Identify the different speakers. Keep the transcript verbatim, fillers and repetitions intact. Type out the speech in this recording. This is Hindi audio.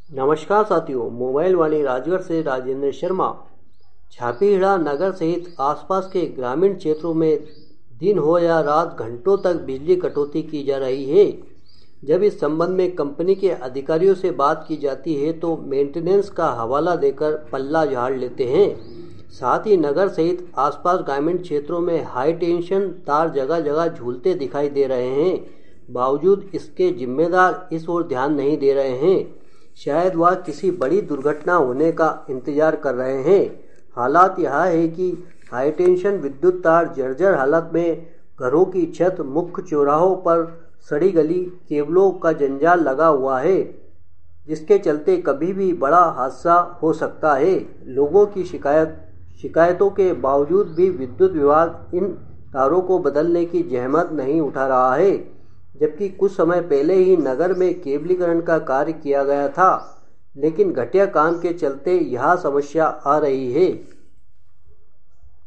Speaker 1: नमस्कार साथियों, मोबाइल वाणी राजगढ़ से राजेंद्र शर्मा। छापीहिड़ा नगर सहित आसपास के ग्रामीण क्षेत्रों में दिन हो या रात घंटों तक बिजली कटौती की जा रही है। जब इस संबंध में कंपनी के अधिकारियों से बात की जाती है तो मेंटेनेंस का हवाला देकर पल्ला झाड़ लेते हैं। साथ ही नगर सहित आसपास ग्रामीण क्षेत्रों में हाई टेंशन तार जगह जगह झूलते दिखाई दे रहे हैं। बावजूद इसके जिम्मेदार इस ओर ध्यान नहीं दे रहे हैं। शायद वह किसी बड़ी दुर्घटना होने का इंतजार कर रहे हैं। हालात यह है कि हाई टेंशन विद्युत तार जर्जर हालत में, घरों की छत, मुख्य चौराहों पर सड़ी गली केबलों का जंजाल लगा हुआ है, जिसके चलते कभी भी बड़ा हादसा हो सकता है। लोगों की शिकायत शिकायतों के बावजूद भी विद्युत विभाग इन तारों को बदलने की जहमत नहीं उठा रहा है, जबकि कुछ समय पहले ही नगर में केबलीकरण का कार्य किया गया था, लेकिन घटिया काम के चलते यह समस्या आ रही है।